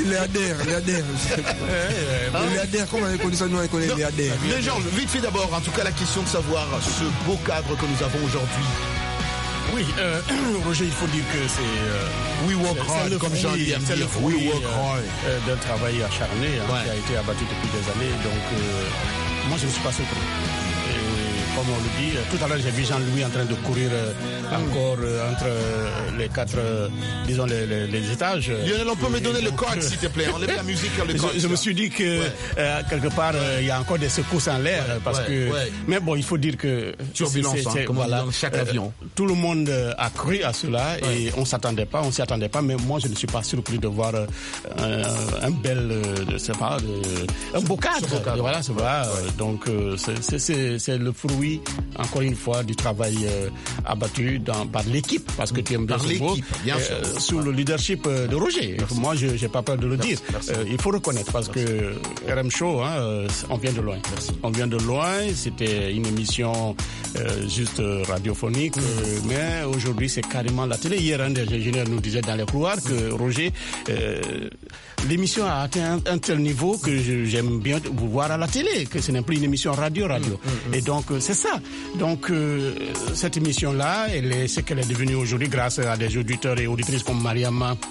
Léader, comment on connaît ça? Nous, on connaît Léader. Mais Georges, vite fait d'abord, en tout cas, la question de savoir ce beau cadre que nous avons aujourd'hui. Oui, Roger, il faut dire que c'est... We work hard, comme Jean-Louis aime dire. We work hard. D'un travail acharné qui a été abattu depuis des années. Donc, moi, je ne suis pas surpris. Comme on le dit, tout à l'heure j'ai vu Jean-Louis en train de courir encore entre les quatre, disons les étages. Lionel, on peut me donner le code s'il te plaît, enlève la musique. Je me suis dit que quelque part il y a encore des secousses en l'air parce que. Mais bon, il faut dire que turbulence, comme voilà, dans chaque avion. Tout le monde a cru à cela et on s'y attendait pas. Mais moi je ne suis pas surpris de voir un bel, un beau cadre. Voilà, c'est vrai. Donc c'est le fruit, encore une fois, du travail abattu par l'équipe, parce que tu aimes bien ce mot, sous le leadership de Roger. Merci. Moi, je n'ai pas peur de le dire. Il faut reconnaître, parce que RM Show, on vient de loin. Merci. On vient de loin, c'était une émission juste radiophonique, mais aujourd'hui, c'est carrément la télé. Hier, un des ingénieurs nous disait dans les couloirs que Roger, l'émission a atteint un tel niveau que j'aime bien vous voir à la télé, que ce n'est plus une émission radio. Et donc, c'est ça. Donc, cette émission-là, elle est ce qu'elle est devenue aujourd'hui grâce à des auditeurs et auditrices comme Mariama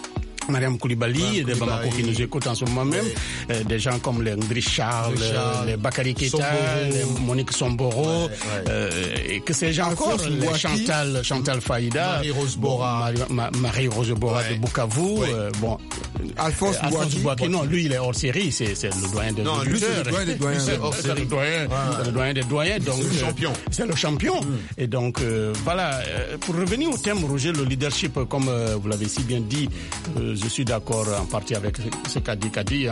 Mariam Koulibaly de Bamako qui nous écoutent en ce moment même, des gens comme les Ndri Charles, les Bakary Keita, les Monique Somboro, et que ces gens encore, les Chantal Faïda, Marie-Rose Bora de Bukavu, Alphonse Bouaki, non, lui il est hors série, c'est le doyen des auditeurs. C'est le doyen des doyens, donc c'est le champion. C'est le champion. Et donc voilà, pour revenir au thème, Roger, le leadership, comme vous l'avez si bien dit, je suis d'accord en partie avec ce qu'a dit Kadi.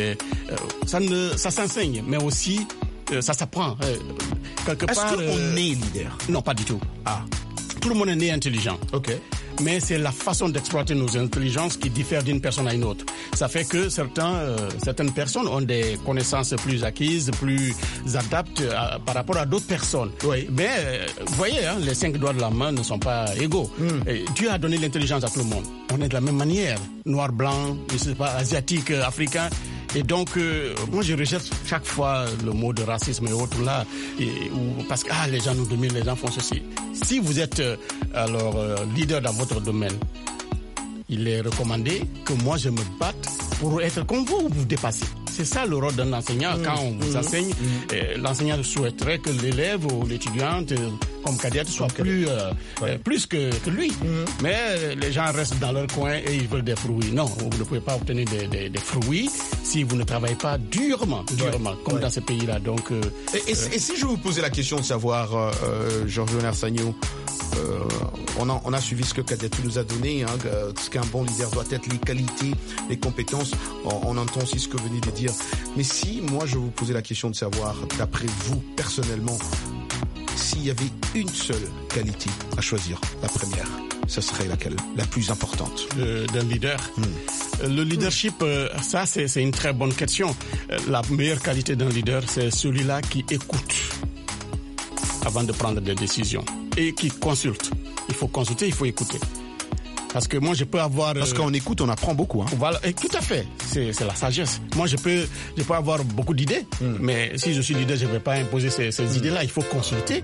Ça s'enseigne, mais aussi ça s'apprend. Quelque part. Est-ce qu'on est leader? Non, pas du tout. Tout le monde est né intelligent. Ok. Mais c'est la façon d'exploiter nos intelligences qui diffère d'une personne à une autre. Ça fait que certaines personnes ont des connaissances plus acquises, plus adaptes par rapport à d'autres personnes. Oui. Mais vous voyez, les 5 doigts de la main ne sont pas égaux. Et Dieu a donné l'intelligence à tout le monde. On est de la même manière, noir, blanc, je sais pas, asiatique, africain. Et donc, moi, je rejette chaque fois le mot de racisme et autres là, parce que les gens nous dominent, les gens font ceci. Si vous êtes leader dans votre domaine, il est recommandé que moi je me batte pour être comme vous dépassez. C'est ça le rôle d'un enseignant. Quand on vous enseigne, l'enseignant souhaiterait que l'élève ou l'étudiante, comme cadette, soit plus que lui. Mais les gens restent dans leur coin et ils veulent des fruits. Non, vous ne pouvez pas obtenir des fruits si vous ne travaillez pas durement, comme dans ces pays-là. Donc, et si je vous posais la question de savoir, Georges-Léonard Sagno, on a suivi ce que Kadiatou nous a donné, ce qu'un bon leader doit être, les qualités, les compétences. On entend aussi ce que vous venez de dire. Mais si moi je vous posais la question de savoir, d'après vous personnellement, s'il y avait une seule qualité à choisir, la première, ce serait laquelle? La plus importante d'un leader. Le leadership, ça c'est une très bonne question. La meilleure qualité d'un leader, c'est celui-là qui écoute avant de prendre des décisions et qui consulte. Il faut consulter, il faut écouter. Parce que moi, je peux avoir... Parce qu'on écoute, on apprend beaucoup. Voilà, et tout à fait. C'est la sagesse. Moi, je peux avoir beaucoup d'idées, mais si je suis leader, je ne vais pas imposer ces idées-là. Il faut consulter,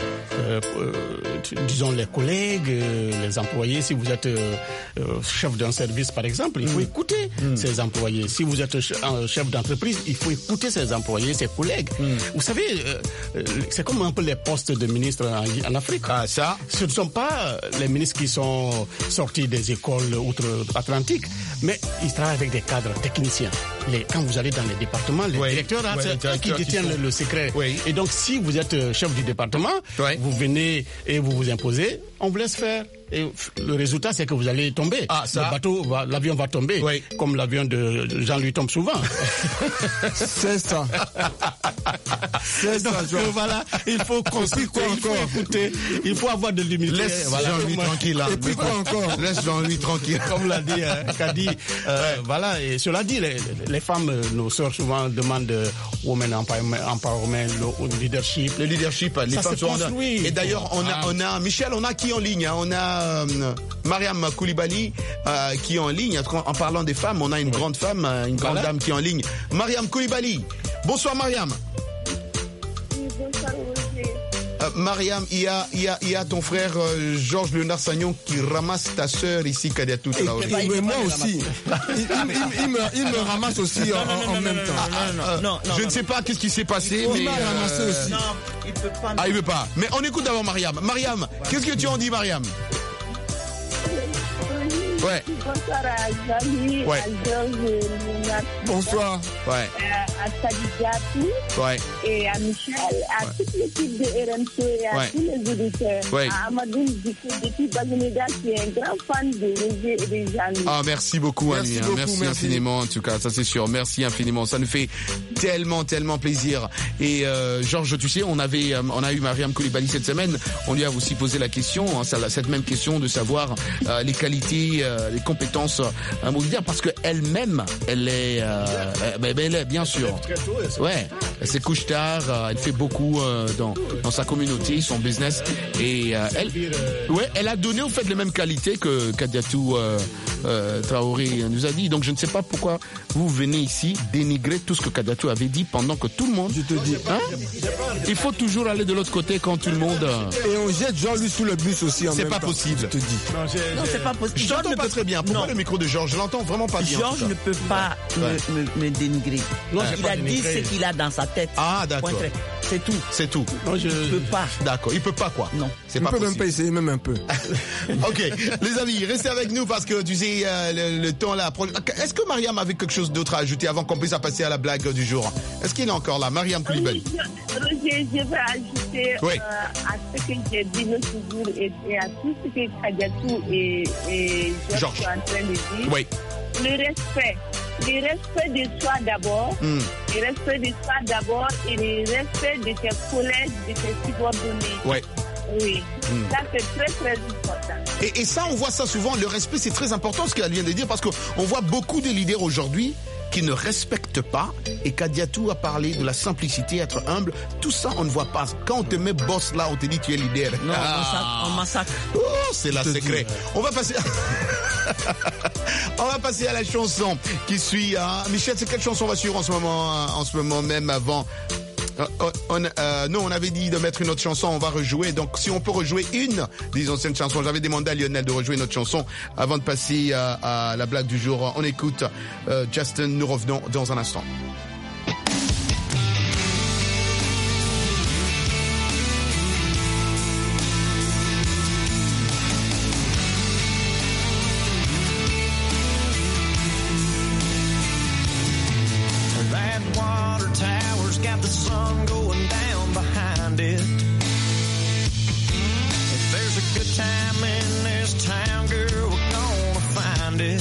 disons, les collègues, les employés. Si vous êtes chef d'un service, par exemple, il faut écouter ses employés. Si vous êtes un chef d'entreprise, il faut écouter ses employés, ses collègues. Vous savez, c'est comme un peu les postes de ministres en Afrique. Ce ne sont pas les ministres qui sont sortis des écoles outre-Atlantique, mais ils travaillent avec des cadres techniciens. Quand vous allez dans les départements, les directeurs, c'est eux qui détiennent le secret. Et donc, si vous êtes chef du département, vous venez et vous vous imposez, on vous laisse faire. Et le résultat, c'est que vous allez tomber. L'avion va tomber, comme l'avion de Jean-Louis tombe souvent. C'est ça. Donc, voilà, il faut consulter, il faut écouter, il faut avoir de l'humilité. Laisse Jean-Louis tranquille. Et puis quoi encore? Laisse Jean-Louis tranquille. Comme l'a dit Kadi. Voilà, et cela dit, les femmes, nos sœurs souvent demandent women empowerment, le leadership. Le leadership, les femmes sont construit. Et d'ailleurs, on a Michel, on a qui en ligne? On a Mariam Koulibaly qui est en ligne. En parlant des femmes, on a une grande femme, une grande dame qui est en ligne. Mariam Koulibaly. Bonsoir Mariam. Bonsoir Roger. Mariam, il y a ton frère Georges-Léonard Sagnon qui ramasse ta sœur ici, Kadiatou. Et moi aussi. Il me ramasse aussi en même temps. Non, je ne sais pas qu'est-ce qui s'est passé. Il m'a ramassé aussi. Non, il peut pas. Il veut pas. Mais on écoute d'abord Mariam. Mariam, qu'est-ce que tu en dis, Mariam? Ouais. Bonsoir à Jean-Louis, à Georges-Léonard. Bonsoir. À Kadiatou. Et à Michel, à toute l'équipe de RMC et à tous les auditeurs. À Amadou Diko depuis Baguineda, qui est un grand fan de Roger et de Jean-Louis. Merci beaucoup, Annie. Merci infiniment, en tout cas, ça c'est sûr. Merci infiniment. Ça nous fait tellement plaisir. Et Georges, tu sais, on a eu Mariam Koulibaly cette semaine. On lui a aussi posé la question, cette même question de savoir les qualités, les compétences à leader, parce que elle-même, elle est bien sûr. Elle se couche tard, elle fait beaucoup dans sa communauté, son business, et elle a donné au fait les mêmes qualités que Kadiatou Traoré nous a dit. Donc je ne sais pas pourquoi vous venez ici dénigrer tout ce que Kadiatou avait dit pendant que tout le monde... Je te dis. Hein? Il faut toujours aller de l'autre côté quand tout le monde... Et on jette Jean-Louis sous le bus aussi en même temps. C'est pas possible. Je te dis. Non, c'est pas possible. Je t'entends pas très bien. Pourquoi non. le micro de Georges? Je l'entends vraiment pas bien. Georges ne peut pas me dénigrer. Non, il a dit ce qu'il a dans sa tête. Ah, d'accord. C'est tout. C'est tout. Non, il ne peut pas. D'accord. Il peut pas quoi? Non. C'est il pas peut possible. même pas essayer, même un peu. Ok. Les amis, restez avec nous parce que tu sais, le temps là. Est-ce que Mariam avait quelque chose d'autre à ajouter avant qu'on puisse passer à la blague du jour? Est-ce qu'il est encore là? Mariam Koulibaly. Roger, je veux ajouter à ce que j'ai dit l'autre jour et à tout ce que Kadiatou et Georges sont en train de dire. Oui. Le respect de soi d'abord, le respect de soi d'abord et le respect de tes collègues, de tes subordonnés. Ouais. Oui, ça c'est très très important. Et ça, on voit ça souvent, le respect c'est très important ce qu'elle vient de dire parce qu'on voit beaucoup de leaders aujourd'hui qui ne respectent pas et Kadiatou a parlé de la simplicité, être humble, tout ça on ne voit pas. Quand on te met boss là, on te dit tu es leader. Non, on massacre. Oh, c'est la secret. On va passer... On va passer à la chanson qui suit. Michel, c'est quelle chanson on va suivre en ce moment même avant? Non, on avait dit de mettre une autre chanson, on va rejouer. Donc, si on peut rejouer une des anciennes chansons, j'avais demandé à Lionel de rejouer notre chanson avant de passer à la blague du jour. On écoute Justin, nous revenons dans un instant. Got the sun going down behind it. If there's a good time in this town, girl, we're gonna find it.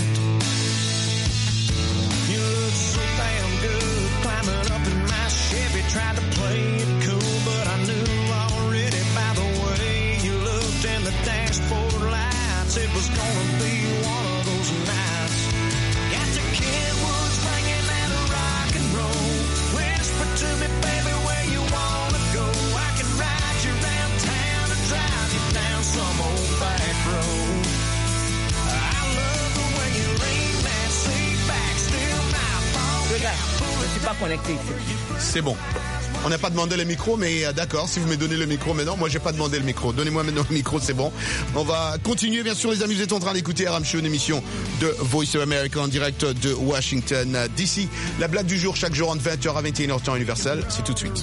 You look so damn good climbing up in my Chevy. Tried to play it cool, but I knew already by the way you looked in the dashboard lights, it was gonna be one of those nights. Got the Kenwoods ringing and a rock and roll. To me, baby, where you wanna go. I can ride you around town and drive you down some old back road. I love the way you lean that seat back, still my phone. Regarde, je suis pas connecté ici. C'est bon. On n'a pas demandé le micro, mais d'accord, si vous me donnez le micro maintenant, moi j'ai pas demandé le micro. Donnez-moi maintenant le micro, c'est bon. On va continuer, bien sûr, les amis, vous êtes en train d'écouter RM Show, une émission de Voice of America en direct de Washington DC. La blague du jour, chaque jour entre 20h à 21h temps universel, c'est tout de suite.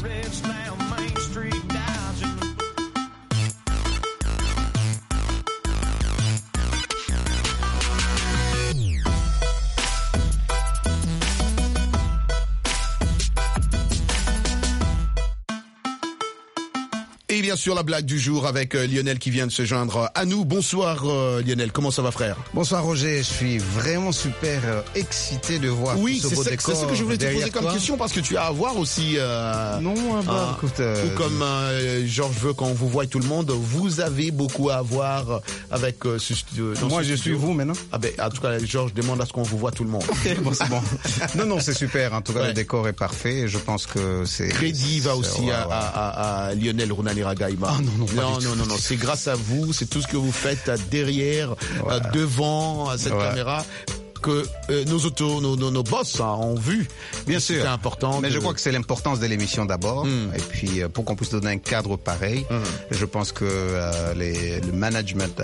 Et bien sûr, la blague du jour avec Lionel qui vient de se joindre à nous. Bonsoir Lionel, comment ça va frère? Bonsoir Roger, je suis vraiment super excité de voir ce beau décor. C'est ce que je voulais te poser comme question parce que tu as à voir aussi... écoute... Ou comme Georges veut qu'on vous voie tout le monde, vous avez beaucoup à voir avec ce studio. Moi je suis vous maintenant. Ah ben, en tout cas, Georges demande à ce qu'on vous voit tout le monde. Ok, bon c'est bon. Non, c'est super, en tout cas le décor est parfait et je pense que c'est... Crédit va aussi à Lionel Runani Ragaïma. Ah non, c'est grâce à vous, c'est tout ce que vous faites derrière, devant cette caméra que nos boss ont vu. Bien sûr. C'est important. Mais je crois que c'est l'importance de l'émission d'abord. Et puis, pour qu'on puisse donner un cadre pareil, je pense que le management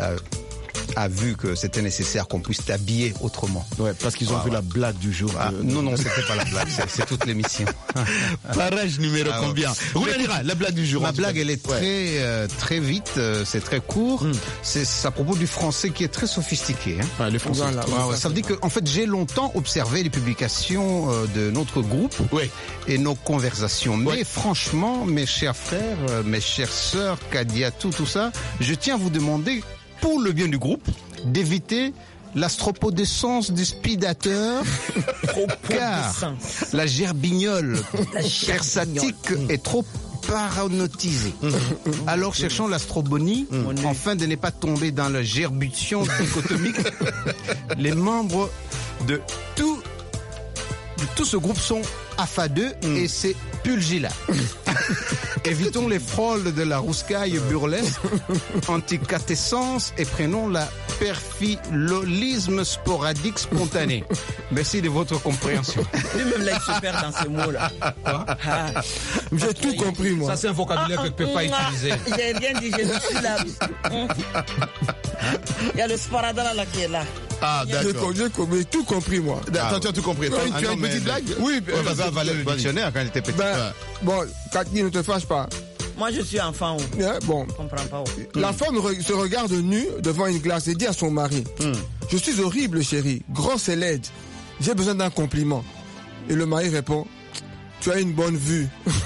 a vu que c'était nécessaire qu'on puisse t'habiller autrement. Ouais, parce qu'ils ont vu la blague du jour. Non, c'était pas la blague, c'est toute l'émission. Page numéro combien? La blague du jour. Ma blague, elle est très vite, c'est très court. C'est à propos du français qui est très sophistiqué. Les français. Ça veut dire que, en fait, j'ai longtemps observé les publications de notre groupe et nos conversations. Mais franchement, mes chers frères, mes chères sœurs, Kadiatou, tout ça, je tiens à vous demander, pour le bien du groupe, d'éviter l'astropodescence du speedateur, car la gerbignole persatique est trop paranotisée. Alors cherchons l'astrobonie, afin de ne pas tomber dans la gerbution dichotomique. Les membres de tout ce groupe sont affadeux et c'est Pulgila. Évitons les frôles de la rouscaille burlesque, anticatécence et prenons la perfilolisme sporadique spontané. Merci de votre compréhension. Lui-même là, il se perd dans ces mots-là. J'ai tout compris, moi. Ça, c'est un vocabulaire que tu ne peux pas utiliser. J'ai rien dit, j'ai dit syllabes. Il y a le sparadara là qui est là. Ah, d'accord. J'ai tout compris, moi. Attends, tu as tout compris. Tu as une petite blague? Oui. Ça valait le dictionnaire quand il était petit. Bon, Cathy, ne te fâche pas. Moi, je suis enfant. Bon. Je comprends pas. La femme se regarde nue devant une glace et dit à son mari, je suis horrible, chérie, grosse et laide. J'ai besoin d'un compliment. Et le mari répond, tu as une bonne vue.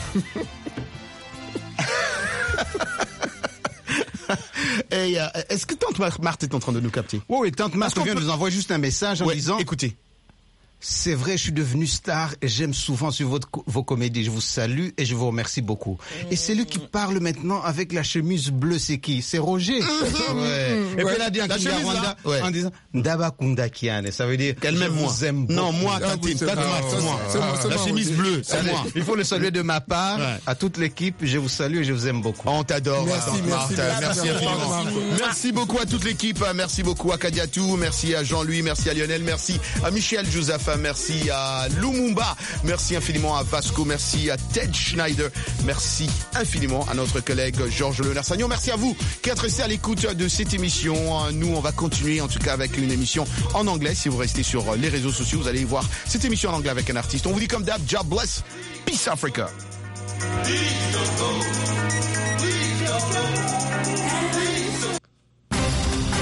Et est-ce que Tante Marthe est en train de nous capter? Oui, Tante Marthe vient de nous envoyer juste un message en disant... Écoutez. C'est vrai, je suis devenu star et j'aime souvent sur vos comédies. Je vous salue et je vous remercie beaucoup. Et celui qui parle maintenant avec la chemise bleue, c'est qui? C'est Roger. Et puis elle a dit en Kinyarwanda en disant Ndaba Kunda Kiane. Ça veut dire qu'elle m'aime moi. Non, moi, la chemise bleue, c'est moi. Il faut le saluer de ma part à toute l'équipe. Je vous salue et je vous aime beaucoup. On t'adore. Merci infiniment. Merci beaucoup à toute l'équipe. Merci beaucoup à Kadiatou. Merci à Jean-Louis. Merci à Lionel. Merci à Michel Joussafa. Merci à Lumumba, merci infiniment à Vasco, merci à Ted Schneider, merci infiniment à notre collègue Georges Léonard Sagnon. Merci à vous qui êtes restés à l'écoute de cette émission. Nous, on va continuer en tout cas avec une émission en anglais. Si vous restez sur les réseaux sociaux, vous allez voir cette émission en anglais avec un artiste. On vous dit comme d'hab, God bless, peace Africa.